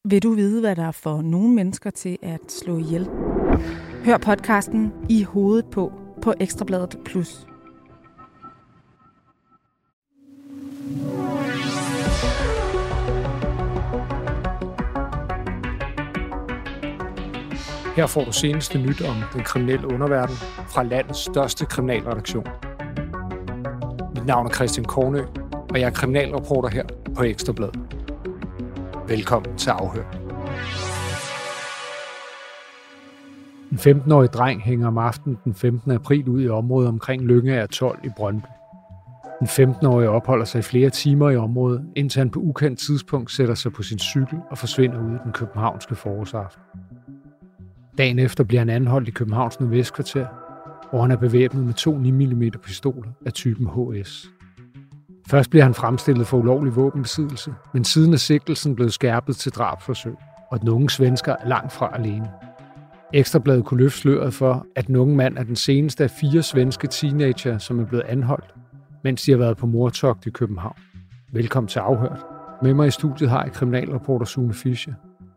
Vil du vide, hvad der får nogle mennesker til at slå ihjel? Hør podcasten I hovedet på Ekstrabladet Plus. Her får du seneste nyt om den kriminelle underverden fra landets største kriminalredaktion. Mit navn er Christian Kornø, og jeg er kriminalreporter her på Ekstrabladet. Velkommen til Afhør. En 15-årig dreng hænger om aftenen den 15. april ud i området omkring Lyngager 12 i Brøndby. Den 15-årige opholder sig i flere timer i området, indtil han på ukendt tidspunkt sætter sig på sin cykel og forsvinder ud i den københavnske forårsaften. Dagen efter bliver han anholdt i Københavns Nordvestkvarter, hvor han er bevæbnet med 2 9mm pistoler af typen HS. Først bliver han fremstillet for ulovlig våbenbesiddelse, men siden er sigtelsen blevet skærpet til drabsforsøg, og den unge svensker er langt fra alene. Ekstrabladet kunne løfte sløret for, at den unge mand er den seneste af 4 svenske teenager, som er blevet anholdt, mens de har været på mordtogt i København. Velkommen til Afhørt. Med mig i studiet har jeg kriminalreporter Sune Fischer.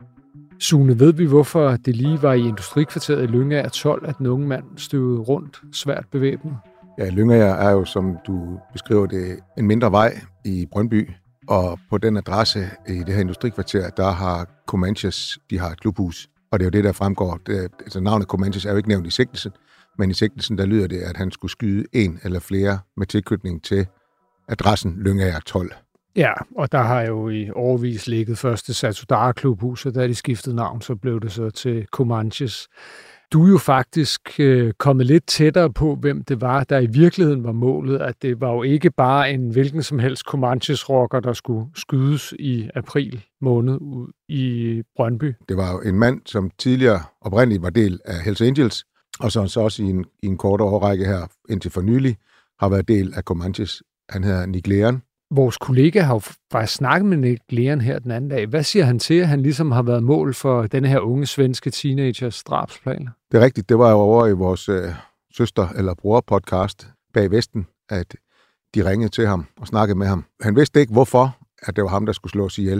Sune, ved vi, hvorfor det lige var i industrikvarteret i Lyngager 12, at den unge mand støvede rundt, svært bevæbnet? Ja, Lyngager er jo, som du beskriver det, en mindre vej i Brøndby, og på den adresse i det her industrikvarter, der har Comanches, de har et klubhus, og det er jo det, der fremgår. Altså navnet Comanches er jo ikke nævnt i sigtelsen, men i sigtelsen, der lyder det, at han skulle skyde en eller flere med tilknytning til adressen Lyngager 12. Ja, og der har jo i årevis ligget først det Satudarah-klubhus, og da de skiftede navn, så blev det så til Comanches. Du er jo faktisk kommet lidt tættere på, hvem det var, der i virkeligheden var målet, at det var jo ikke bare en hvilken som helst Comanches-rocker, der skulle skydes i april måned ud i Brøndby. Det var jo en mand, som tidligere oprindeligt var del af Hells Angels, og så også i en kort årrække her indtil for nylig har været del af Comanches. Han hedder Nick Leon. Vores kollega har jo faktisk snakket med Nick Leon her den anden dag. Hvad siger han til, at han ligesom har været mål for denne her unge svenske teenagers drabsplaner? Det er rigtigt. Det var jo over i vores søster- eller bror-podcast Bag Vesten, at de ringede til ham og snakkede med ham. Han vidste ikke, hvorfor at det var ham, der skulle slås ihjel.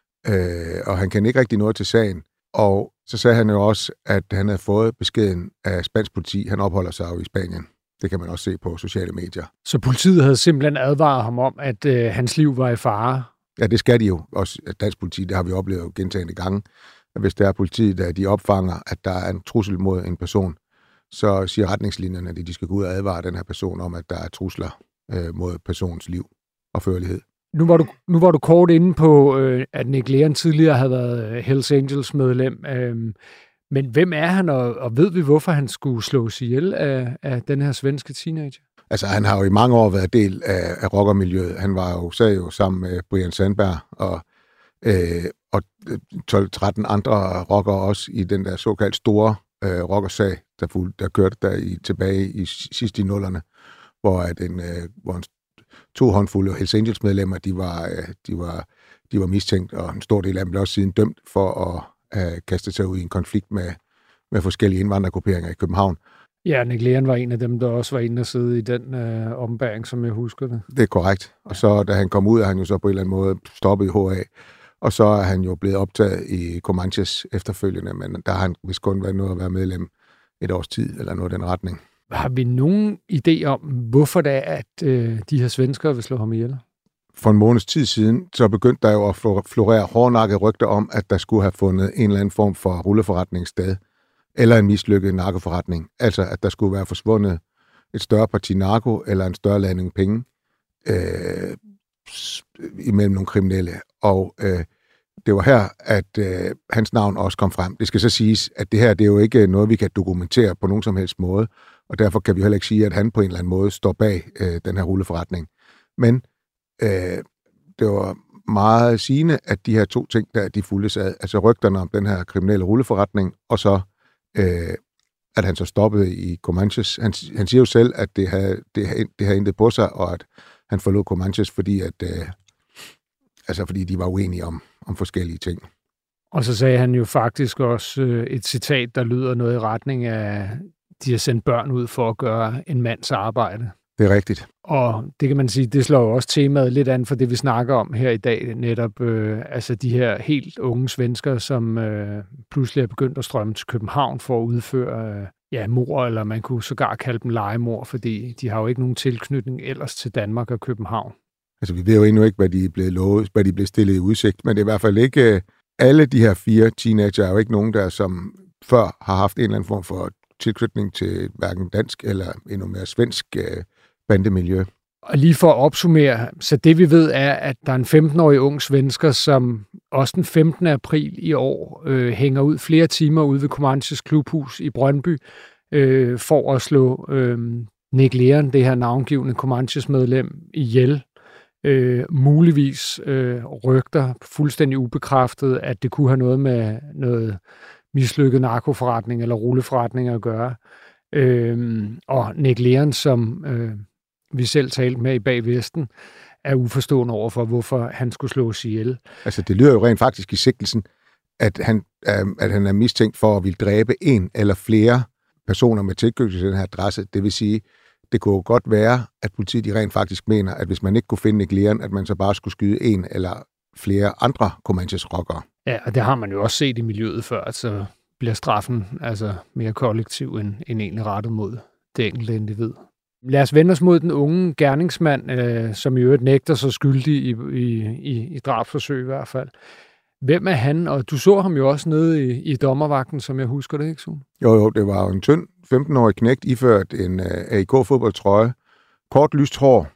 Og han kendte ikke rigtig noget til sagen. Og så sagde han jo også, at han havde fået beskeden af spansk politi. Han opholder sig jo i Spanien. Det kan man også se på sociale medier. Så politiet havde simpelthen advaret ham om, at hans liv var i fare? Ja, det skal de jo. Også dansk politi, det har vi oplevet gentagne gange. At hvis der er politiet, der de opfanger, at der er en trussel mod en person, så siger retningslinjerne, at de skal gå ud og advare den her person om, at der er trusler mod personens liv og førlighed. Nu var du kort inde på, at Nick Leon tidligere havde været Hells Angels medlem. Men hvem er han, og ved vi, hvorfor han skulle slås ihjel af den her svenske teenager? Altså, han har jo i mange år været del af rockermiljøet. Han var jo, sad jo sammen med Brian Sandberg og 12-13 andre rockere også i den der såkaldt store rockersag, der kørte der tilbage i sidst i nullerne, hvor 2 håndfulde Hells Angels medlemmer, de var mistænkt, og en stor del af dem blev også siden dømt for at kaste sig ud i en konflikt med forskellige indvandrergrupperinger i København. Ja, Nick Leon var en af dem, der også var inde og sidde i den ombæring, som jeg husker det. Det er korrekt. Og så, da han kom ud, er han jo så på en eller anden måde stoppet i HA. Og så er han jo blevet optaget i Comanches efterfølgende, men der har han vist kun været noget at være medlem et års tid, eller noget i den retning. Har vi nogen idé om, hvorfor det er, at de her svenskere vil slå ham ihjel? For en måneds tid siden, så begyndte der jo at florere hårdnakkede rygter om, at der skulle have fundet en eller anden form for rulleforretning sted, eller en mislykket narkoforretning. Altså, at der skulle være forsvundet et større parti narko, eller en større ladning penge imellem nogle kriminelle. Og det var her, at hans navn også kom frem. Det skal så siges, at det her, det er jo ikke noget, vi kan dokumentere på nogen som helst måde, og derfor kan vi heller ikke sige, at han på en eller anden måde står bag den her rulleforretning. Men det var meget sigende, at de her 2 ting, der de fulgtes ad, altså rygterne om den her kriminelle rulleforretning, og så at han så stoppede i Comanches. Han siger jo selv, at det havde intet på sig, og at han forlod Comanches, fordi de var uenige om forskellige ting. Og så sagde han jo faktisk også et citat, der lyder noget i retning af, de har sendt børn ud for at gøre en mands arbejde. Det er rigtigt. Og det kan man sige, det slår jo også temaet lidt an for det, vi snakker om her i dag, netop altså de her helt unge svensker, som pludselig er begyndt at strømme til København for at udføre mord, eller man kunne sågar kalde dem legemord, fordi de har jo ikke nogen tilknytning ellers til Danmark og København. Altså vi ved jo endnu ikke, hvad de er blevet lovet, hvad de er blevet stillet i udsigt, men det er i hvert fald ikke alle de her 4 teenager, er jo ikke nogen, der som før har haft en eller anden form for tilknytning til hverken dansk eller endnu mere svensk bandemiljø. Og lige for at opsummere, så det vi ved er, at der er en 15-årig ung svensker, som også den 15. april i år hænger ud flere timer ude ved Comanches klubhus i Brøndby for at slå Nick Leon, det her navngivende Comanches medlem, ihjel. Muligvis rygter fuldstændig ubekræftet, at det kunne have noget med noget mislykket narkoforretning eller rulleforretning at gøre. Og Nick Leon, som vi selv talte med i Bagvesten, er uforstående over for, hvorfor han skulle slås ihjel. Altså det lyder jo rent faktisk i sigtelsen, at han er mistænkt for at ville dræbe en eller flere personer med tilknytning til den her adresse. Det vil sige, det kunne jo godt være, at politiet de rent faktisk mener, at hvis man ikke kunne finde Nick Leon, at man så bare skulle skyde en eller flere andre Comanches rockere. Ja, og det har man jo også set i miljøet før, at så bliver straffen altså mere kollektiv end egentlig rettet mod det enkelte individ. Lad os vende os mod den unge gerningsmand, som i øvrigt nægter sig skyldig i drabsforsøg i hvert fald. Hvem er han? Og du så ham jo også nede i dommervagten, som jeg husker det, ikke så? Jo, det var jo en tynd 15-årig knægt iført en AIK-fodboldtrøje, kort lyst hår,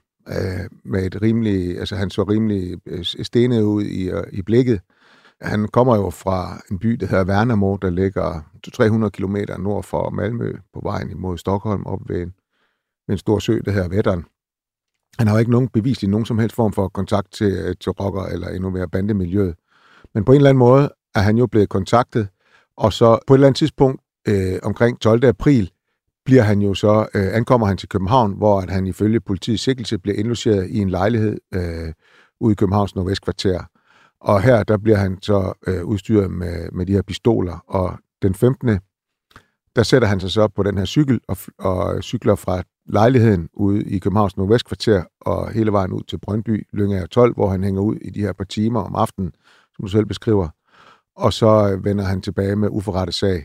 med et rimelig, altså han så rimelig stenet ud i blikket. Han kommer jo fra en by, der hedder Värnamo, der ligger 200-300 kilometer nord for Malmø på vejen imod Stockholm op ved en stor sø, der hedder Vättern. Han har jo ikke nogen bevis i nogen som helst form for kontakt til rocker eller endnu mere bandemiljøet. Men på en eller anden måde er han jo blevet kontaktet, og så på et eller andet tidspunkt omkring 12. april bliver han jo så, ankommer han til København, hvor at han ifølge politiets sigtelse bliver indlogeret i en lejlighed ude i Københavns Nordvestkvarter. Og her der bliver han så udstyret med de her pistoler, og den 15. der sætter han sig så på den her cykel og cykler fra lejligheden ude i Københavns Nordvestkvarter og hele vejen ud til Brøndby, Lyngager 12, hvor han hænger ud i de her par timer om aftenen, som du selv beskriver. Og så vender han tilbage med uforrettet sag.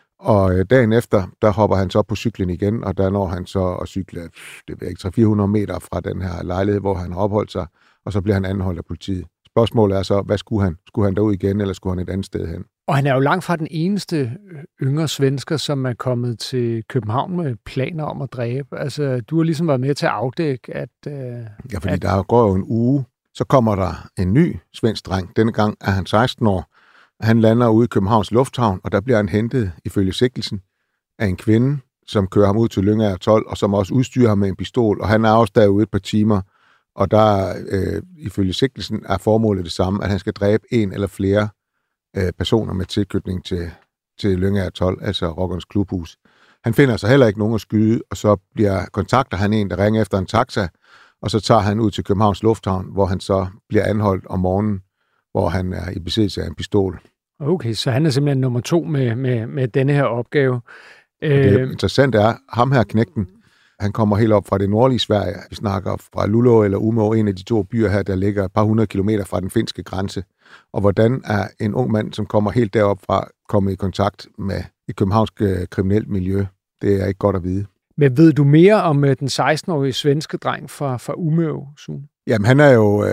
Og dagen efter, der hopper han så op på cyklen igen, og der når han så at cykle, det ved ikke, 300-400 meter fra den her lejlighed, hvor han har opholdt sig, og så bliver han anholdt af politiet. Spørgsmålet er så, hvad skulle han? Skulle han derud igen, eller skulle han et andet sted hen? Og han er jo langt fra den eneste yngre svensker, som er kommet til København med planer om at dræbe. Altså, du har ligesom været med til at afdække, at... Ja, fordi der går jo en uge, så kommer der en ny svensk dreng. Denne gang er han 16 år. Han lander ude i Københavns Lufthavn, og der bliver han hentet, ifølge sigtelsen, af en kvinde, som kører ham ud til Lyngager 12, og som også udstyrer ham med en pistol. Og han er også derude et par timer, og der, ifølge sigtelsen, er formålet det samme, at han skal dræbe en eller flere personer med tilknytning til Lyngager 12, altså rockernes klubhus. Han finder så heller ikke nogen at skyde, og så kontakter han en, der ringer efter en taxa, og så tager han ud til Københavns Lufthavn, hvor han så bliver anholdt om morgenen, hvor han er i besiddelse af en pistol. Okay, så han er simpelthen nummer 2 med denne her opgave. Det interessante er, ham her knægten, han kommer helt op fra det nordlige Sverige. Vi snakker fra Luleå eller Umeå, en af de 2 byer her, der ligger et par 100 kilometer fra den finske grænse. Og hvordan er en ung mand, som kommer helt derop fra, kommet i kontakt med et københavnsk kriminelt miljø? Det er ikke godt at vide. Men ved du mere om den 16-årige svenske dreng fra Umeå, Sune? Jamen, han er jo...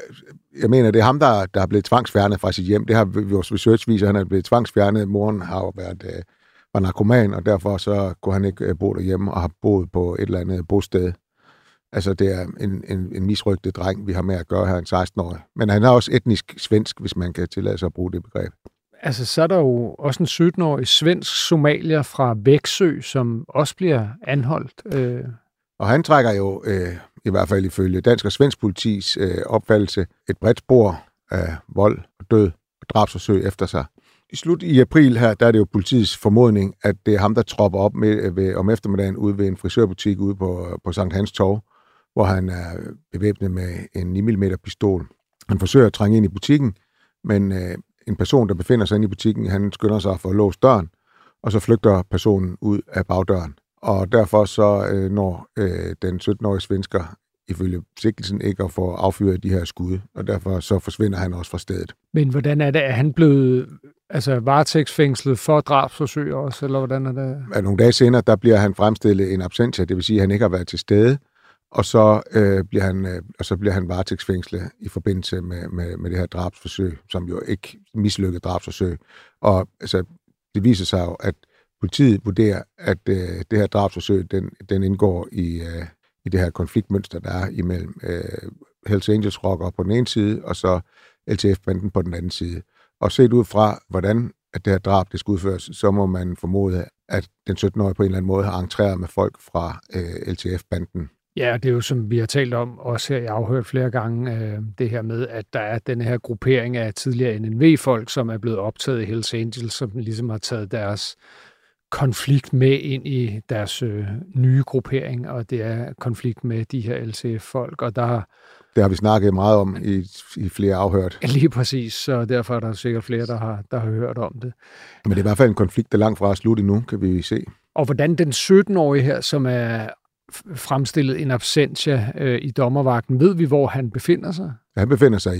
jeg mener, det er ham, der er blevet tvangsfjernet fra sit hjem. Det har vores research viser, han er blevet tvangsfjernet. Moren har jo var narkoman, og derfor så kunne han ikke bo derhjemme og har boet på et eller andet bosted. Altså, det er en misrygtet dreng, vi har med at gøre her, en 16-årig. Men han er også etnisk svensk, hvis man kan tillade sig at bruge det begreb. Altså, så er der jo også en 17-årig svensk somalier fra Växjö, som også bliver anholdt. Og han trækker jo, i hvert fald ifølge dansk og svensk politis opfattelse, et bredt spor af vold og død og drabsforsøg efter sig. I slut i april her, der er det jo politiets formodning, at det er ham, der tropper op om eftermiddagen ude ved en frisørbutik ude på Sankt Hans Torv, hvor han er bevæbnet med en 9 mm pistol. Han forsøger at trænge ind i butikken, men en person, der befinder sig inde i butikken, han skynder sig for at låse døren, og så flygter personen ud af bagdøren. Og derfor så når den 17-årige svensker ifølge sigtelsen ikke at få affyret de her skud, og derfor så forsvinder han også fra stedet. Men hvordan er det? Er han blevet varetægtsfængslet for drabsforsøg også, eller hvordan er det? Nogle dage senere, der bliver han fremstillet en absentia, det vil sige, at han ikke har været til stede, og så bliver han varetægtsfængslet i forbindelse med det her drabsforsøg, som jo ikke mislykket drabsforsøg. Og altså, det viser sig jo, at politiet vurderer, at det her drabsforsøg, den indgår i det her konfliktmønster, der er imellem Hells Angels rockere på den ene side, og så LTF-banden på den anden side. Og set ud fra, hvordan at det her drab det skal udføres, så må man formode, at den 17-årige på en eller anden måde har entreret med folk fra LTF-banden. Ja, det er jo, som vi har talt om, også her jeg har afhørt flere gange, det her med, at der er den her gruppering af tidligere NNV-folk, som er blevet optaget i Hells Angels, som ligesom har taget deres konflikt med ind i deres nye gruppering, og det er konflikt med de her LTF-folk, og det har vi snakket meget om i flere afhørt. Lige præcis, så derfor er der sikkert flere, der har hørt om det. Men det er i hvert fald en konflikt, der er langt fra at slutte nu, kan vi se. Og hvordan den 17-årige her, som er fremstillet en absentia i dommervagten, ved vi, hvor han befinder sig? Han befinder sig i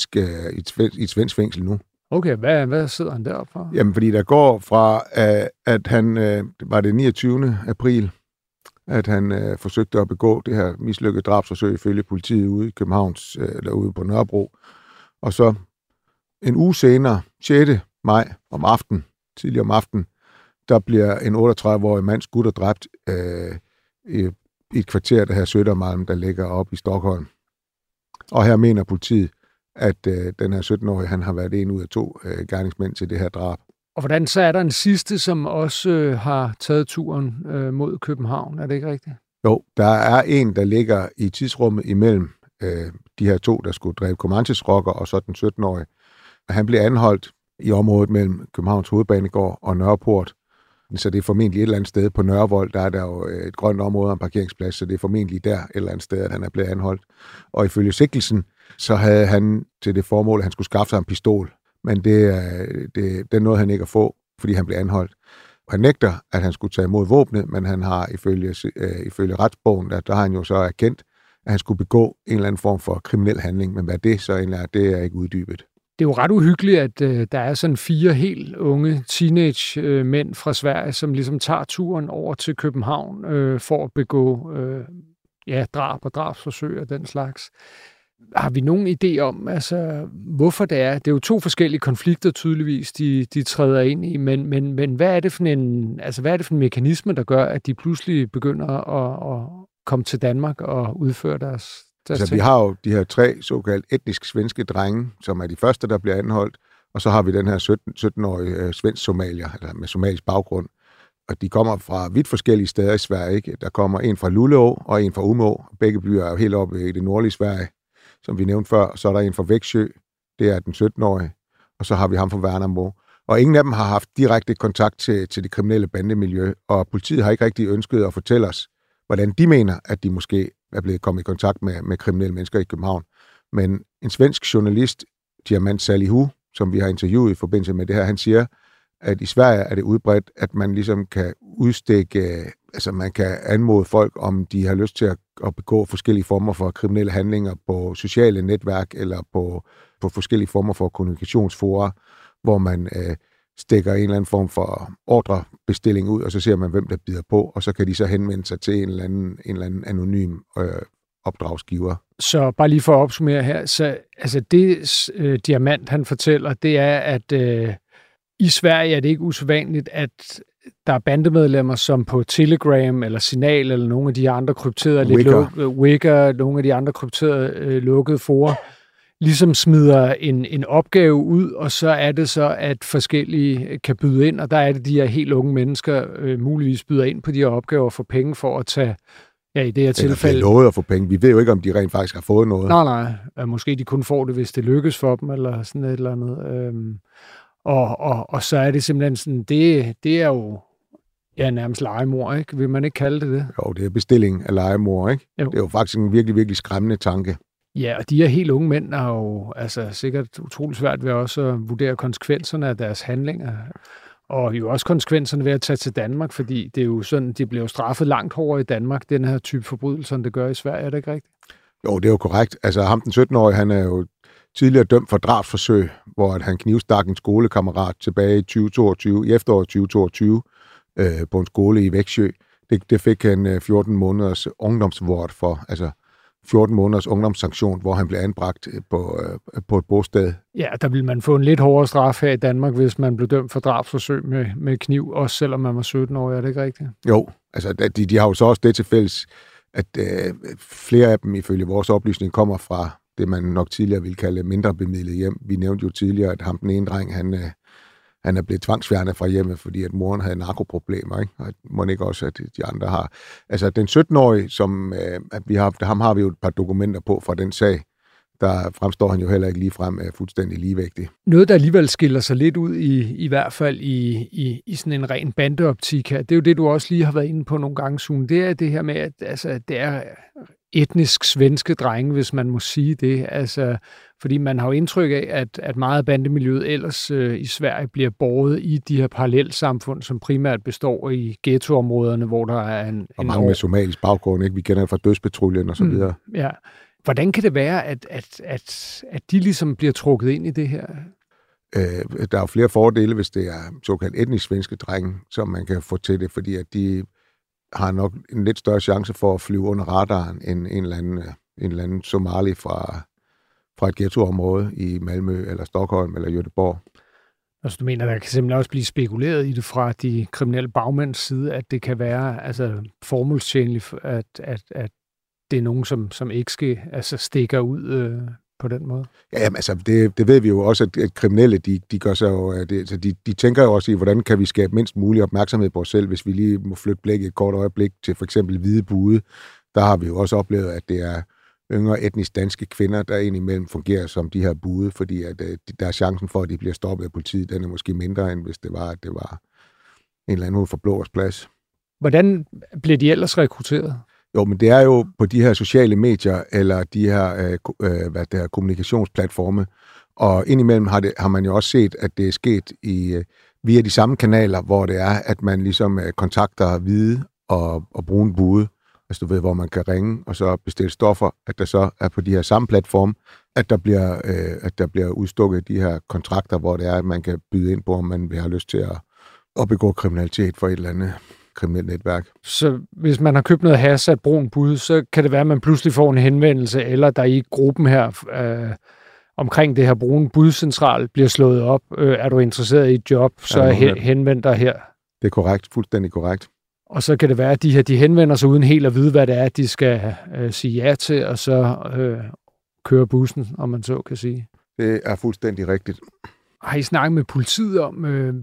et svensk fængsel nu. Okay, hvad sidder han deroppe for? Jamen, fordi der går fra, at han var det 29. april, at han forsøgte at begå det her mislykkede drabsforsøg ifølge politiet ude i Københavns, eller ude på Nørrebro. Og så en uge senere, 6. maj tidligere om aftenen, der bliver en 38-årig mand skudt og dræbt i et kvarter, der her Södermalm, der ligger oppe i Stockholm. Og her mener politiet, at den her 17-årige, han har været en ud af 2 gerningsmænd til det her drab. Og hvordan så er der en sidste, som også har taget turen mod København? Er det ikke rigtigt? Jo, der er en, der ligger i tidsrummet imellem de her 2, der skulle dræbe Comanches rocker, og så den 17-årige. Han blev anholdt i området mellem Københavns Hovedbanegård og Nørreport. Så det er formentlig et eller andet sted på Nørrevold, der er der jo et grønt område og en parkeringsplads, så det er formentlig der et eller andet sted, at han er blevet anholdt. Og ifølge sigtelsen, så havde han til det formål, at han skulle skaffe sig en pistol. Men det nåede han ikke at få, fordi han blev anholdt. Og han nægter, at han skulle tage imod våbnet, men han har ifølge retsbogen, der har han jo så erkendt, at han skulle begå en eller anden form for kriminel handling. Men hvad det så egentlig er, det er ikke uddybet. Det er jo ret uhyggeligt, at der er sådan 4 helt unge teenage-mænd fra Sverige, som ligesom tager turen over til København for at begå drab og drabsforsøg og den slags. Har vi nogen idé om, altså, hvorfor det er? Det er jo 2 forskellige konflikter tydeligvis, de træder ind i, men hvad er det for en mekanisme, der gør, at de pludselig begynder at komme til Danmark og udføre deres ting? Vi har jo de her 3 såkaldt etnisk svenske drenge, som er de første, der bliver anholdt, og så har vi den her 17-årige svensk somalier, eller med somalisk baggrund. Og de kommer fra vidt forskellige steder i Sverige, ikke? Der kommer en fra Luleå og en fra Umeå. Begge byer er jo helt oppe i det nordlige Sverige, som vi nævnte før. Så er der en fra Växjö, det er den 17-årige, og så har vi ham fra Värnamo. Og ingen af dem har haft direkte kontakt til det kriminelle bandemiljø, og politiet har ikke rigtig ønsket at fortælle os, hvordan de mener, at de måske er blevet kommet i kontakt med kriminelle mennesker i København. Men en svensk journalist, Diamant Salihu, som vi har interviewet i forbindelse med det her, han siger, at i Sverige er det udbredt, at man ligesom kan udstikke, altså man kan anmode folk, om de har lyst til at begå forskellige former for kriminelle handlinger på sociale netværk eller på forskellige former for kommunikationsfora, hvor man stikker en eller anden form for ordrebestilling ud, og så ser man, hvem der bider på, og så kan de så henvende sig til en eller anden anonym opdragsgiver. Så bare lige for at opsummere her, så altså det Diamant han fortæller, det er, at i Sverige er det ikke usædvanligt, at der er bandemedlemmer, som på Telegram eller Signal eller nogle af de andre krypterede Wicker, nogle af de andre krypterede lukkede fora, ligesom smider en opgave ud, og så er det så, at forskellige kan byde ind, og der er det de her helt unge mennesker muligvis byder ind på de her opgaver for penge for at tage, i det her tilfælde... Eller lovet at få penge. Vi ved jo ikke, om de rent faktisk har fået noget. Nej. Måske de kun får det, hvis det lykkes for dem, eller sådan et eller andet. Og så er det simpelthen sådan, det er jo nærmest legemor, ikke? Vil man ikke kalde det? Jo, det er bestilling af legemor, ikke? Jo. Det er jo faktisk en virkelig, virkelig skræmmende tanke. Ja, og de her helt unge mænd har jo altså sikkert utroligt svært ved også at vurdere konsekvenserne af deres handlinger. Og jo også konsekvenserne ved at tage til Danmark, fordi det er jo sådan, de bliver jo straffet langt hårdere i Danmark, den her type forbrydelser, end det gør i Sverige, er det ikke rigtigt? Jo, det er jo korrekt. Altså ham den 17-årige, han er jo tidligere dømt for drabsforsøg, hvor at han knivstak en skolekammerat tilbage i efteråret 2022 på en skole i Växjö. Det fik han 14 måneders ungdomsvård for, altså 14 måneders ungdomssanktion, hvor han blev anbragt på et bosted. Ja, der ville man få en lidt hårdere straf her i Danmark, hvis man blev dømt for drabsforsøg med kniv, også selvom man var 17 år, er det ikke rigtigt? Jo, altså de har jo så også det til fælles, at flere af dem ifølge vores oplysning kommer fra det, man nok tidligere ville kalde mindre bemidlet hjem. Vi nævnte jo tidligere, at ham den ene dreng, han er blevet tvangsfjernet fra hjemmet, fordi at moren havde narkoproblemer, ikke? Og må ikke også, at de andre har. Altså den 17-årige, som ham har vi jo et par dokumenter på fra den sag, der fremstår han jo heller ikke ligefrem fuldstændig ligevægtig. Noget, der alligevel skiller sig lidt ud i hvert fald i sådan en ren bandeoptik her, det er jo det, du også lige har været inde på nogle gange, Sune. Det er det her med, at altså, det er etnisk svenske drenge, hvis man må sige det. Altså, fordi man har jo indtryk af, at meget af bandemiljøet ellers i Sverige bliver båret i de her parallelsamfund, som primært består i ghettoområderne, hvor der er en... Og mange med somalisk baggrund, ikke? Vi kender det fra Dødspatruljen og så videre. Ja. Hvordan kan det være, at de ligesom bliver trukket ind i det her? Der er jo flere fordele, hvis det er såkaldt etnisk svenske drenge, som man kan få til det, fordi at de har nok en lidt større chance for at flyve under radaren end en eller anden somali fra et ghettoområde i Malmø eller Stockholm eller Göteborg. Altså du mener, der kan simpelthen også blive spekuleret i det fra de kriminelle bagmænds side, at det kan være altså formålstjenligt, at det er nogen, som ikke skal, altså stikker ud på den måde? Ja, jamen, altså det ved vi jo også, at kriminelle, de gør sig jo, de tænker jo også i, hvordan kan vi skabe mindst mulig opmærksomhed på os selv, hvis vi lige må flytte blikket et kort øjeblik til for eksempel hvide bude. Der har vi jo også oplevet, at det er yngre etnisk danske kvinder, der indimellem fungerer som de her bude, fordi at der er chancen for, at de bliver stoppet af politiet, den er måske mindre, end hvis det var en eller anden ud for Blåers Plads. Hvordan bliver de ellers rekrutteret? Jo, men det er jo på de her sociale medier, eller de her kommunikationsplatforme, og indimellem har man jo også set, at det er sket via de samme kanaler, hvor det er, at man ligesom kontakter hvide og brune bude, altså du ved, hvor man kan ringe og så bestille stoffer, at der så er på de her samme platforme, at der bliver udstukket de her kontrakter, hvor det er, at man kan byde ind på, om man vil have lyst til at begå kriminalitet for et eller andet kriminelt netværk. Så hvis man har købt noget hash af et brun bud, så kan det være, at man pludselig får en henvendelse, eller der i gruppen her omkring det her brune budcentral bliver slået op. Er du interesseret i et job, så henvend dig her. Det er korrekt, fuldstændig korrekt. Og så kan det være, at de henvender sig uden helt at vide, hvad det er, de skal sige ja til, og så køre bussen, om man så kan sige. Det er fuldstændig rigtigt. Har I snakket med politiet om,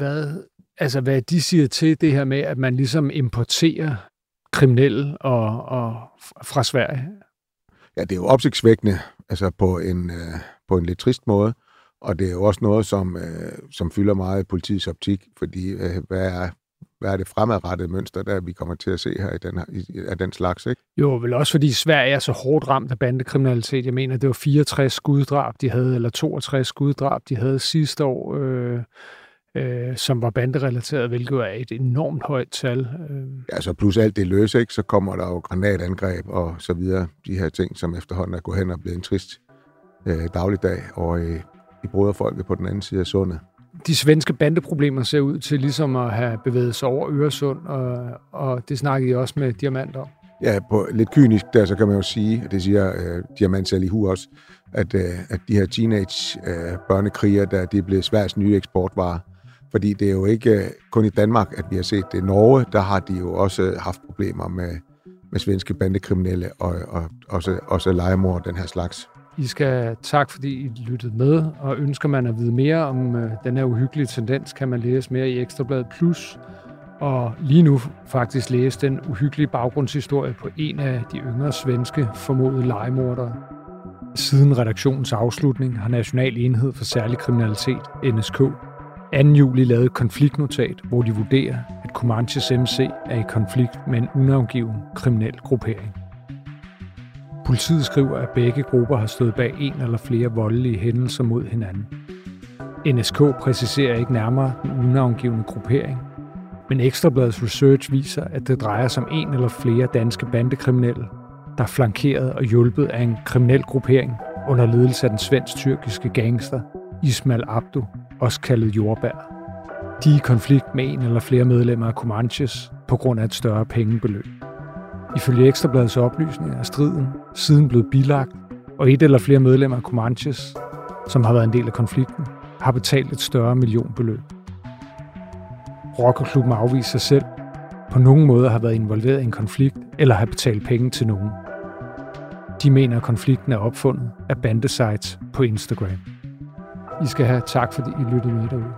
hvad de siger til det her med, at man ligesom importerer kriminelle og fra Sverige? Ja, det er jo opsigtsvækkende, altså på en lidt trist måde, og det er jo også noget, som fylder meget i politiets optik, fordi hvad er det fremadrettede mønster, der vi kommer til at se her af den slags, ikke? Jo, vel også fordi Sverige er så hårdt ramt af bandekriminalitet. Jeg mener, det var 64 skuddrab, de havde, eller 62 skuddrab, de havde sidste år, som var banderelateret, hvilket er et enormt højt tal. Ja, så plus alt det løse, ikke? Så kommer der jo granatangreb og så videre. De her ting, som efterhånden er gået hen og blevet en trist dagligdag over i broderfolket på den anden side af sundet. De svenske bandeproblemer ser ud til ligesom at have bevæget sig over Øresund, og det snakkede I også med Diamant om. Ja, på lidt kynisk der, så kan man jo sige, og det siger Diamant selv i hu også, at de her teenage børnekriger, der de er blevet Sveriges nye eksportvarer. Fordi det er jo ikke kun i Danmark, at vi har set det. I Norge, der har de jo også haft problemer med svenske bandekriminelle og også legemord den her slags. I skal tak, fordi I lyttede med, og ønsker man at vide mere om den her uhyggelige tendens, kan man læse mere i Ekstrabladet Plus, og lige nu faktisk læse den uhyggelige baggrundshistorie på en af de yngre svenske formodede legemordere. Siden redaktionens afslutning har National Enhed for Særlig Kriminalitet, NSK, 2. juli lavet et konfliktnotat, hvor de vurderer, at Comanches MC er i konflikt med en unavngiven kriminel gruppering. Politiet skriver, at begge grupper har stået bag en eller flere voldelige hændelser mod hinanden. NSK præciserer ikke nærmere den unavngivne gruppering, men Ekstra Bladets research viser, at det drejer sig om en eller flere danske bandekriminelle, der er flankeret og hjulpet af en kriminel gruppering under ledelse af den svensk-tyrkiske gangster Ismail Abdu, også kaldet Jordbær. De er i konflikt med en eller flere medlemmer af Comanches på grund af et større pengebeløb. Ifølge Ekstra Bladets oplysninger er striden siden blevet bilagt, og et eller flere medlemmer af Comanches, som har været en del af konflikten, har betalt et større millionbeløb. Rockerklubben afviser sig selv på nogen måde har været involveret i en konflikt eller har betalt penge til nogen. De mener, at konflikten er opfundet af bandesites på Instagram. I skal have tak, fordi I lyttede med derude.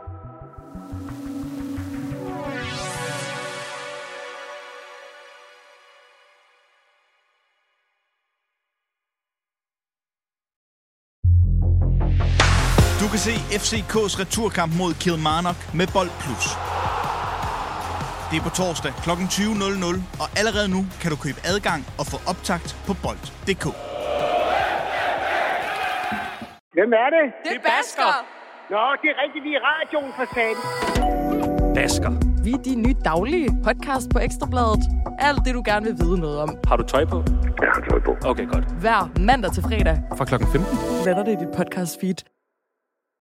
Du kan se FCK's returkamp mod Kilmarnock med Bold+. Det er på torsdag kl. 20.00, og allerede nu kan du købe adgang og få optakt på bold.dk. Hvem er det? Det er Basker. Nå, det er rigtigt, vi er i radioen for satan. Basker. Vi er din nye daglige podcast på Ekstrabladet. Alt det, du gerne vil vide noget om. Har du tøj på? Jeg har tøj på. Okay, godt. Hver mandag til fredag. Fra klokken 15. Vender det i dit podcast feed.